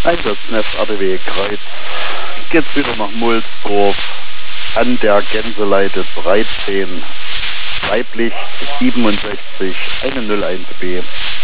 Einsatznetz RTW Kreuz. Geht's wieder nach Mulsdorf an der Gänseleite 13. Weiblich 67 101B.